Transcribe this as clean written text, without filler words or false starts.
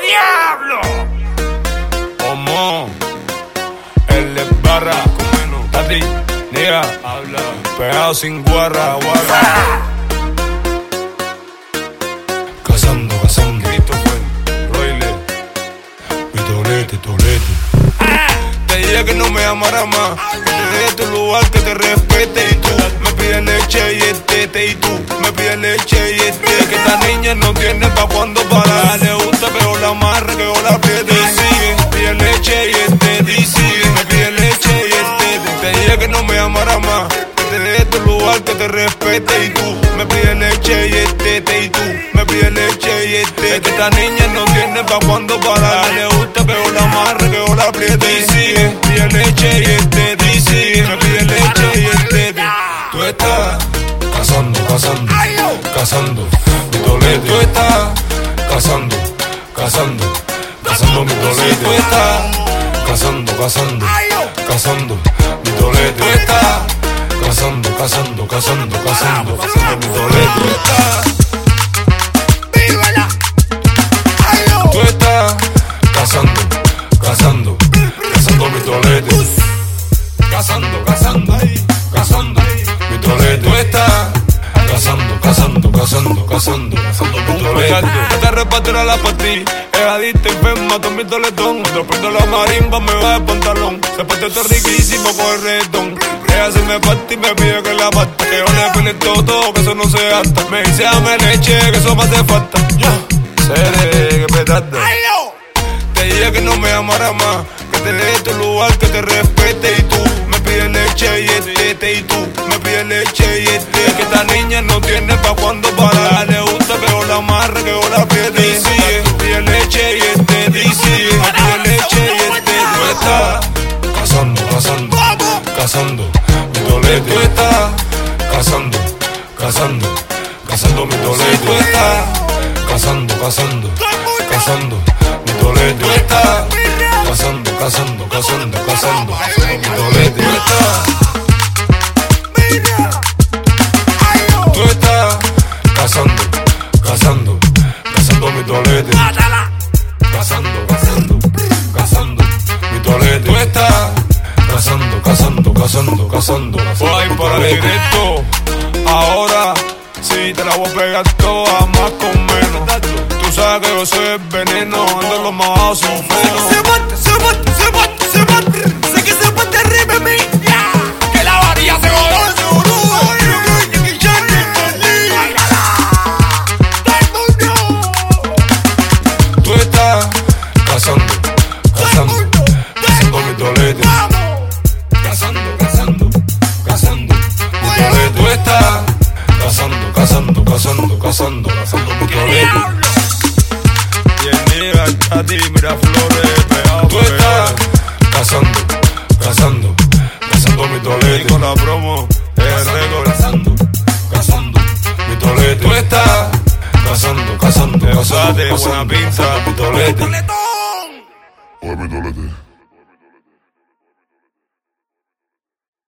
diablo! Homo, el de barra, Tati, niga, habla, pegado sin guarra, Cazando, Christopher, Royle, mi tolete. Te dije que no me amara más, que te deje tu lugar, que te respete. Y tú me pides leche y estete. Y tú me pides leche y estete. Que esta niña no tiene pa' cuando parar. Le gusta que yo la amarre, que yo la apriete. Y sigue, me pide leche y estete. Y sigue, me pide leche y estete. Te dije que no me amara más, que te deje tu lugar, que te respete. Y tú me pides leche y estete. Y tú me pides leche y estete. Que esta niña no tiene pa' cuando parar. Le gusta que yo la amarre, que yo la apriete. Y sigue, me pide leche y estete. Y sigue, me pide leche y estete. Tú estás cazando mi tolete. Tú estás cazando mi tolete. Tú estás cazando mi tolete. Tú estás cazando mi tolete. Tú estás cazando mi tolete. Cazando mi tolete. Tú estás cazando mi tolete. Esta repartera la pa' ti, es adicta enferma con mi toletón. Cuando prendo la marimba me va el pantalón. Se parte todo riquísimo con el reggaetón. Ella se me parte y me pide que la parte. Que yo le pele todo, que eso no se gasta. Me dice dame leche, que eso me hace falta. Seré, que petarda. Te dije que no me amara más, que te deje tu lugar, que te respete. Y tú me pides leche y estete. Y tú me pides leche y estete. Que esta niña no tiene pa' cuando parar. Le gusta que yo la amarre, que yo la apriete. Y sigue, me pides leche y estete. Y sigue, me pides leche y estete. Tú estás cazando mi tolete. Tú estás cazando mi tolete. Tú estás cazando mi tolete. Tú estás cazando mi tolete. Tú estás cazando mi tolete. Cazando mi tolete. Tú estás cazando. Voy para directo. Ahora sí te la voy a pegar toda, más con menos. Tú sabes que yo soy el veneno, ando los más bajos sin freno. Se mate. Sé que se mate arriba de mí. Que la varilla se voló. Tú estás cazando mi tolete. Cazando mi tolete. Tú estás cazando mi tolete. Y el niga, Tati, Miraflores, pegado. Tú estás cazando mi tolete. Y con la promo, el récord. Cazando mi tolete. Tú estás cazando buena pinta. mi tolete. ¡Toletón! Mi tolete.